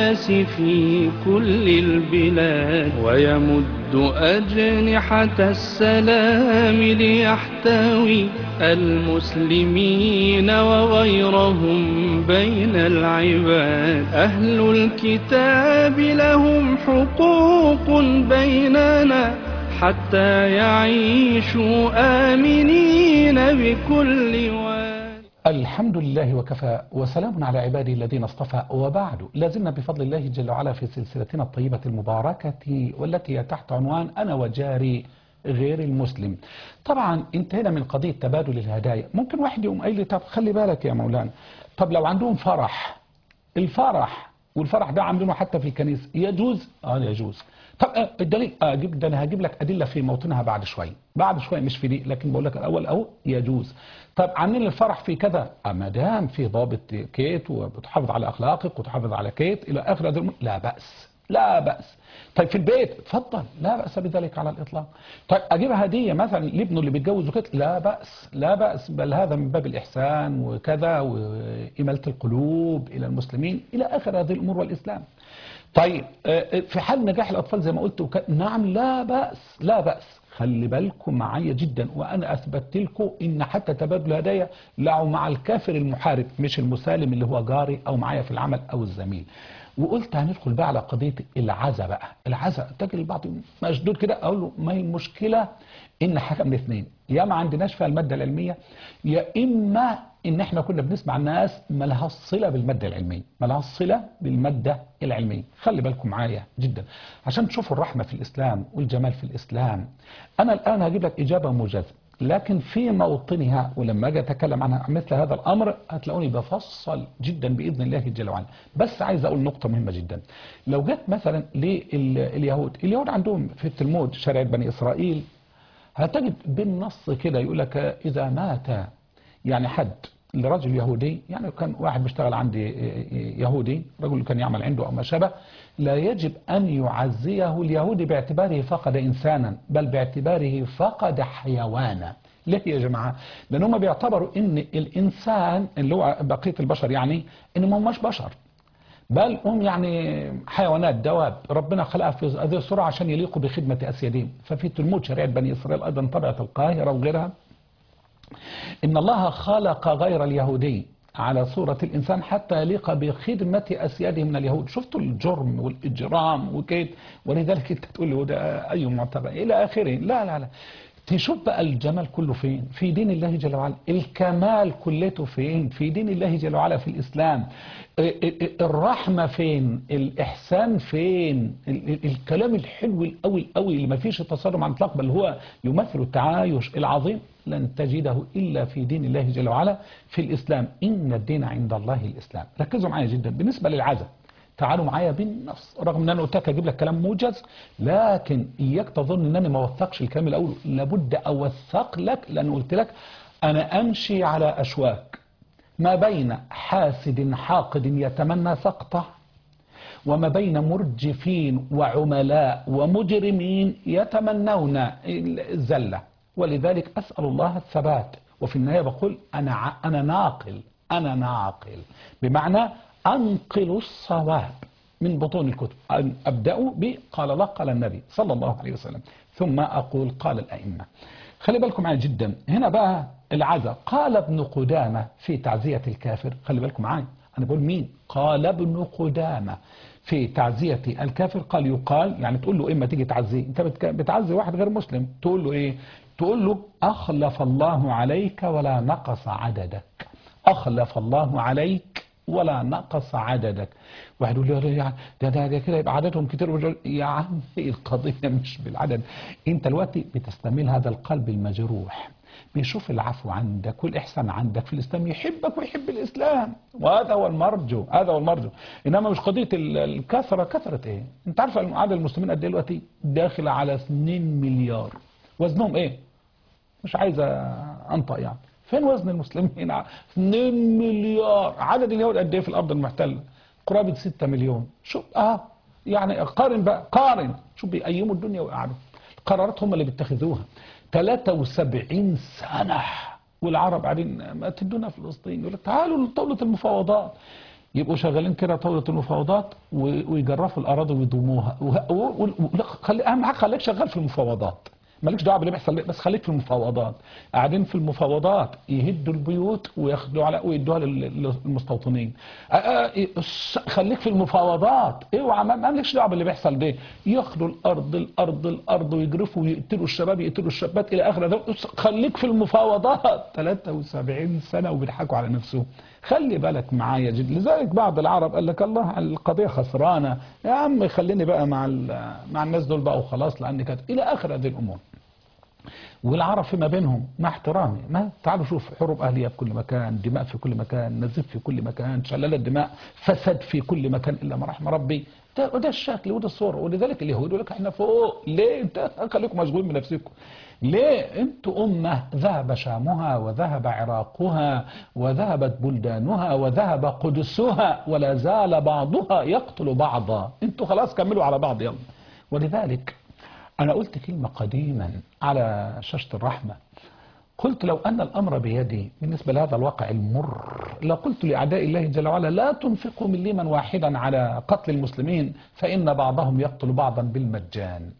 الناس في كل البلاد، ويمد أجنحة السلام ليحتوي المسلمين وغيرهم بين العباد. أهل الكتاب لهم حقوق بيننا حتى يعيشوا آمنين بكل واد. الحمد لله وكفى، وسلام على عباده الذين اصطفى، وبعد. لازلنا بفضل الله جل وعلا في سلسلتنا الطيبة المباركة، والتي هي تحت عنوان أنا وجاري غير المسلم. طبعا انتهينا من قضية تبادل الهدايا. ممكن واحد يقوم قايل لي طب خلي بالك يا مولانا، طب لو عندهم فرح، الفرح والفرح ده عاملينه حتى في الكنيسة، يجوز؟ يجوز. طب الدليل اجيب، ده انا هجيب لك ادله في موطنها بعد شويه، مش في دي، لكن بقول لك الاول اهو يجوز. طب عاملين الفرح في كذا، ما دام في ضابط كيت وبتحافظ على اخلاقك وتحافظ على كيت الى اخر هذا لا باس، لا باس. طيب في البيت اتفضل، لا باس بذلك على الاطلاق. طيب اجيب هديه مثلا لابنه اللي بيتجوز وكده، لا باس، لا باس، بل هذا من باب الاحسان وكذا واماله القلوب الى المسلمين الى اخر هذه الامور والاسلام. طيب في حال نجاح الأطفال زي ما قلت نعم لا بأس، لا بأس. خلي بالكم معايا جدا، وأنا أثبتت لكم إن حتى تبادل الهدايا له مع الكافر المحارب، مش المسالم اللي هو جاري أو معايا في العمل أو الزميل. وقلت هندخل بقى على قضية العزا بقى. العزا تجي البعض مشدود كده، أقول له ما هي المشكلة إن حاجة من اثنين، يا ما عندناش فيها المادة العلمية، يا إما إن إحنا كنا بنسمع الناس ما لها صلة بالمادة العلمية، ما لها صلة بالمادة العلمية. خلي بالكم معايا جدا عشان تشوفوا الرحمة في الإسلام والجمال في الإسلام. أنا الآن هجيب لك إجابة موجزة، لكن في موطنها ولما أجي أتكلم عنها مثل هذا الأمر هتلاقوني بفصل جدا بإذن الله جل وعلا. بس عايز أقول نقطة مهمة جدا. لو جت مثلا اليهود عندهم في التلمود شريعة بني إسرائيل، هتجد بالنص كده يقول لك إذا مات يعني حد لرجل يهودي، يعني كان واحد بيشتغل عندي يهودي، رجل كان يعمل عنده أو ما شابه، لا يجب أن يعزيه اليهودي باعتباره فقد إنسانا، بل باعتباره فقد حيوانا. ليه يا جماعة؟ لأن هم بيعتبروا إن الإنسان اللي هو بقية البشر، يعني إن ما هماش بشر، بل هم يعني حيوانات، دواب، ربنا خلقها في هذه الصورة عشان يليقوا بخدمة أسيادهم. ففي تلمود شريعة بني إسرائيل أيضا طبعة القاهرة وغيرها، إن الله خلق غير اليهودي على صورة الإنسان حتى يليق بخدمة أسياده من اليهود. شفتوا الجرم والإجرام وكيد، ولذلك أنت تقول له ده أي معتبر إلى آخره. لا لا لا، تشوف بقى الجمال كله فين؟ في دين الله جل وعلا. الكمال كلته فين؟ في دين الله جل وعلا في الإسلام. الرحمة فين؟ الإحسان فين؟ الكلام الحلو القوي القوي اللي ما فيش تصادم عن اطلاق، بل هو يمثل التعايش العظيم، لن تجده إلا في دين الله جل وعلا في الإسلام. إن الدين عند الله الإسلام. ركزوا معايا جدا بالنسبة للعزاء، تعالوا معايا بالنص، رغم ان انا قلت لك اجيب لك كلام موجز، لكن اياك تظن ان انا ما وثقش الكلام الاول، لابد اوثق لك، لان قلت لك انا امشي على اشواك ما بين حاسد حاقد يتمنى سقطه، وما بين مرجفين وعملاء ومجرمين يتمنون الزله. ولذلك اسال الله الثبات، وفي النهايه بقول انا ناقل، بمعنى أنقل الصواب من بطون الكتب. أبدأ بقال الله قال النبي صلى الله عليه وسلم، ثم أقول قال الأئمة. خلي بالكم معي جدا هنا بقى. العزاء قال ابن قدامة في تعزية الكافر، خلي بالكم معي أنا بقول مين؟ قال ابن قدامة في تعزية الكافر، قال يقال، يعني تقول له إما تيجي تعزيه، أنت بتعزي واحد غير مسلم، تقول له إيه؟ تقول له أخلف الله عليك ولا نقص عددك، أخلف الله عليك ولا نقص عددك. واحد يقول لي يعني ده كده يبقى عددهم كتير. يا عم القضية مش بالعدد، انت دلوقتي بتستعمل هذا القلب المجروح، بيشوف العفو عندك والإحسان عندك في الإسلام، يحبك ويحب الإسلام، وهذا هو المرجو، هذا هو المرجو. إنما مش قضية الكثرة. كثرة إيه؟ أنت عارف عدد المسلمين قد إيه دلوقتي؟ داخل على 2 مليار. وزنهم إيه؟ مش عايز أنطق يعني. فين وزن المسلمين؟ 2 مليار. عدد اليهود قد ايه في الارض المحتله؟ قرابه 6 مليون. شوف يعني قارن بقى، قارن، شوف بيقيموا الدنيا ويقعدوا. القرارات هم اللي بيتخذوها. 73 سنه والعرب قاعدين ما تدونا فلسطين، يقول لك تعالوا لطاوله المفاوضات. يبقوا شغالين كده طاولة المفاوضات ويجرفوا الأراضي ويضموها أهم حاجة خليك شغال في المفاوضات، مالكش دعوه باللي بيحصل بس خليك في المفاوضات. قاعدين في المفاوضات يهدوا البيوت وياخدوا على ويدوها للمستوطنين. خليك في المفاوضات، اوعى مالكش دعوه باللي بيحصل ده. ياخدوا الارض ويجرفوا ويقتلوا الشباب يقتلوا الشابات الى اخره. خليك في المفاوضات. 73 سنه وبيضحكوا على نفسهم. خلي بالك معايا جد. لذلك بعض العرب قال لك الله القضيه خسرانه يا عم، خليني بقى مع الناس دول بقى وخلاص، لان كانت الى اخر هذه الامور. والعرب فيما بينهم مع احترامي، ما تعالوا شوف حروب اهليه في كل مكان، دماء في كل مكان، نزيف في كل مكان، شلالات دماء، فساد في كل مكان الا ما رحم ربي. وده الشكل وده الصوره. ولذلك اليهود يقول لك احنا فوق. ليه؟ انت خليكم مشغولين بنفسكم. ليه؟ انتوا امه ذهب شامها وذهب عراقها وذهبت بلدانها وذهب قدسها ولا زال بعضها يقتل بعضا. انتوا خلاص كملوا على بعض يلا. ولذلك أنا قلت كلمة قديما على شاشة الرحمة، قلت لو أن الأمر بيدي بالنسبة لهذا الواقع المر لقلت لأعداء الله جل وعلا لا تنفقوا مليما واحدا على قتل المسلمين فإن بعضهم يقتل بعضا بالمجان.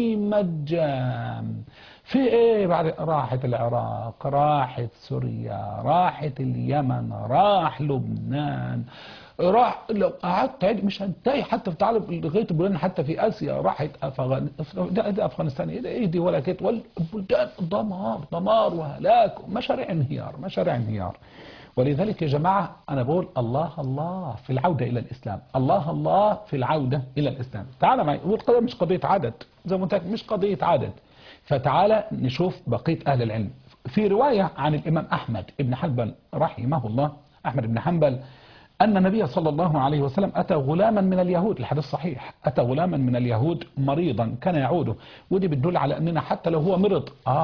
بالمجان. في إيه بعد؟ راحت العراق، راحت سوريا، راحت اليمن، راح لبنان، راح لو قعدت مش هنتهي حتى في تعالى لغايه البلدان حتى في اسيا، راحت افغانستان ايه دي ولا كده، والبلدان دمار وهلاك، مشاريع انهيار. ولذلك يا جماعه انا بقول الله في العوده الى الاسلام، الله في العوده الى الاسلام. تعالى معي، والقضيه مش قضيه عدد زي ما قلت، مش قضيه عدد. فتعالى نشوف بقيه اهل العلم. في روايه عن الامام احمد بن حنبل رحمه الله، احمد بن حنبل، أن النبي صلى الله عليه وسلم أتى غلاما من اليهود، الحديث صحيح، أتى غلاما من اليهود مريضا كان يعوده. ودي بتدل على أننا حتى لو هو مرض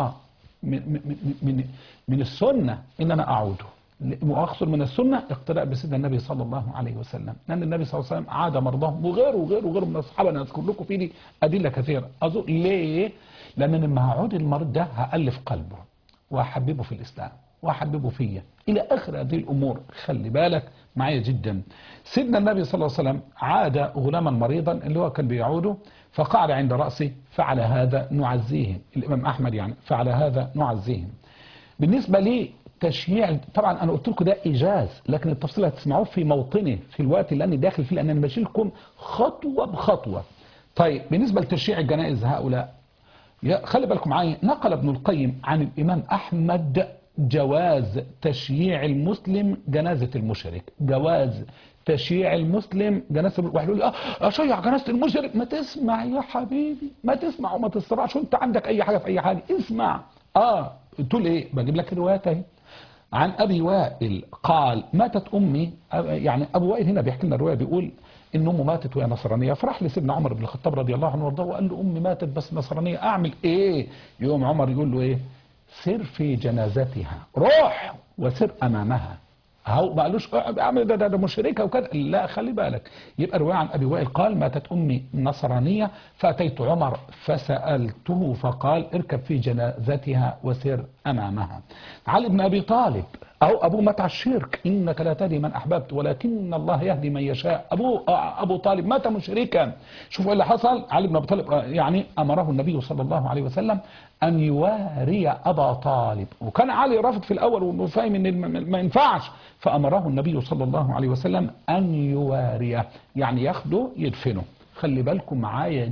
من السنة إن أنا أعوده، وأقصر من السنة اقتداء بسيدنا النبي صلى الله عليه وسلم، لأن النبي صلى الله عليه وسلم عاد مرضاهم وغيره من الصحابة. أنا أذكر لكم فيه أدلة كثيرة. ليه؟ لأن لما هعود المريض ده هألف قلبه وأحببه في الإسلام وأحببه فيا إلى آخر هذه الأمور. خلي بالك معايا جدا. سيدنا النبي صلى الله عليه وسلم عاد غلاما مريضا اللي هو كان بيعوده، فقعد عند رأسه، فعلى هذا نعزيهم. الإمام أحمد يعني فعلى هذا نعزيهم. بالنسبة لي تشييع، طبعا أنا قلت لكم ده إيجاز، لكن التفصيل هتسمعوه في موطنه في الوقت اللي أنا داخل فيه، لأن أنا ماشي لكم خطوة بخطوة. طيب بالنسبة لتشييع الجنائز هؤلاء، خلي بالكم معايا، نقل ابن القيم عن الإمام أحمد جواز تشييع المسلم جنازة المشرك. جواز تشييع المسلم جنازة. واحد يقول لي اشيع جنازة المشرك. ما تسمع يا حبيبي، ما تسمع وما تسرعش، وانت عندك اي حاجة في اي حاجة اسمع. تقول ايه؟ بجيب لك روايات اهي. عن ابي وائل قال ماتت امي، يعني ابو وائل هنا بيحكي لنا الرواية، بيقول ان امه ماتت وهي نصرانيه، فراح لسيدنا عمر بن الخطاب رضي الله عنه وارضاه وقال له امي ماتت بس نصرانيه، اعمل ايه؟ يوم عمر يقول له ايه؟ سر في جنازتها، روح وسر امامها. هو ما قالوش اعمل ده مشركه وكذا، لا خلي بالك. يبقى روايه عن ابي وائل قال ماتت امي نصرانيه فاتيت عمر فسالته فقال اركب في جنازتها وسر امامها. علي بن ابي طالب أو أبوه مات على الشرك، إنك لا تهدي من أحببت ولكن الله يهدي من يشاء. أبو طالب مات مشركا. شوفوا اللي حصل. علي بن أبي طالب يعني أمره النبي صلى الله عليه وسلم أن يواري أبا طالب، وكان علي رافض في الأول وفاهم إن ما ينفعش، فأمره النبي صلى الله عليه وسلم أن يواريه، يعني ياخده يدفنه. خلي بالكم معايا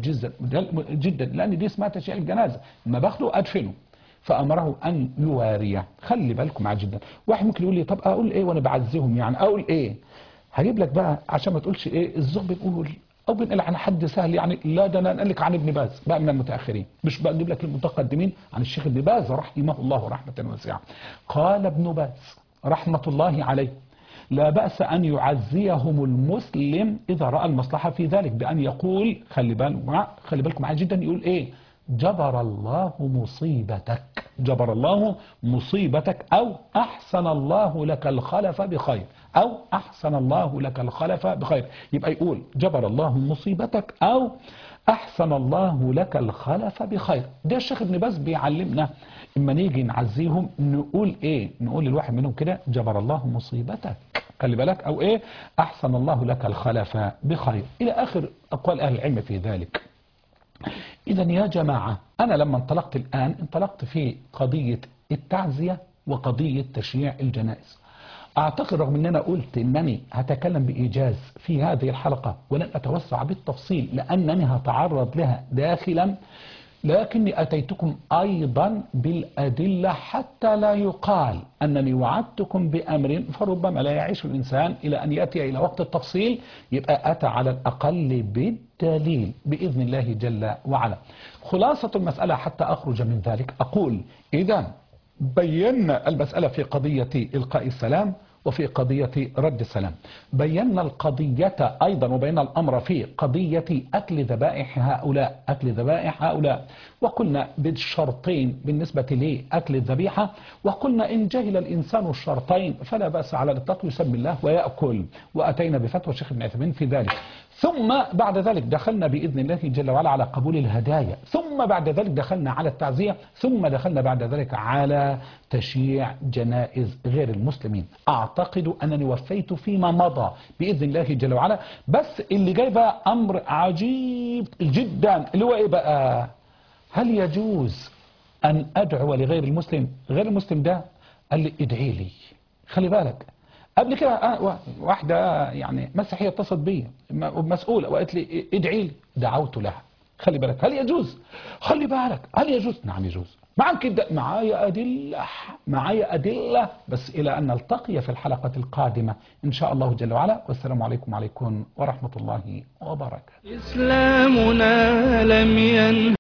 جدا لأن دي اسمها تشييع الجنازة، ما باخده أدفنه. فأمره أن يواريه. خلي بالكم معاه جدا. واحد ممكن يقول لي طب أقول إيه وأنا بعزيهم؟ يعني أقول إيه؟ هجيب لك بقى عشان ما تقولش إيه الزوج بنقول أو بنقل عن حد سهل، يعني لا ده أنا أنقل لك عن ابن باز بقى من المتأخرين، مش بجيب لك المتقدمين عن الشيخ ابن باز رحمه الله رحمة واسعة. قال ابن باز رحمة الله عليه لا بأس أن يعزيهم المسلم إذا رأى المصلحة في ذلك بأن يقول، خلي بالكم معاه جدا، يقول إيه؟ جبر الله مصيبتك، جبر الله مصيبتك، أو أحسن الله لك الخلف بخير، أو أحسن الله لك الخلف بخير. يبقى يقول جبر الله مصيبتك أو أحسن الله لك الخلف بخير. ده الشيخ ابن باز بيعلمنا اما نيجي نعزيهم نقول ايه؟ نقول للواحد منهم كده جبر الله مصيبتك، خلي بالك، أو إيه، أحسن الله لك الخلف بخير، إلى آخر أقوال أهل العلم في ذلك. إذا يا جماعة، أنا لما انطلقت في قضية التعزية وقضية تشييع الجنائز. أعتقد رغم أن أنا قلت أنني هتكلم بإيجاز في هذه الحلقة ولن أتوسع بالتفصيل لأنني هتعرض لها داخلا، لكني أتيتكم أيضا بالأدلة حتى لا يقال أنني وعدتكم بأمر فربما لا يعيش الإنسان إلى أن يأتي إلى وقت التفصيل، يبقى أتى على الأقل بالدليل بإذن الله جل وعلا. خلاصة المسألة حتى أخرج من ذلك أقول: إذا بينا المسألة في قضية إلقاء السلام وفي قضية رد السلام، بينا القضية أيضا وبينا الأمر في قضية أكل ذبائح هؤلاء، وقلنا بالشرطين بالنسبة لأكل الذبيحة، وقلنا إن جهل الإنسان الشرطين فلا بأس على الإطلاق يسمي الله ويأكل، وأتينا بفتوى الشيخ ابن عثيمين في ذلك. ثم بعد ذلك دخلنا بإذن الله جل وعلا على قبول الهدايا، ثم بعد ذلك دخلنا على التعزية، ثم دخلنا بعد ذلك على تشييع جنائز غير المسلمين. أعتقد أنني وفيت فيما مضى بإذن الله جل وعلا، بس اللي جاي بقى أمر عجيب جدا، اللي هو إيه بقى؟ هل يجوز أن أدعو لغير المسلم؟ غير المسلم ده قال لي ادعي لي. خلي بالك، قبل كده واحدة يعني مسيحية اتصلت بي مسؤولة وقالت لي ادعي لي، دعوت لها. خلي بالك، هل يجوز؟ خلي بالك، هل يجوز؟ نعم يجوز. معك معايا أدلة، بس إلى أن نلتقي في الحلقة القادمة إن شاء الله جل وعلا. والسلام عليكم ورحمة الله وبركاته. إسلامنا لم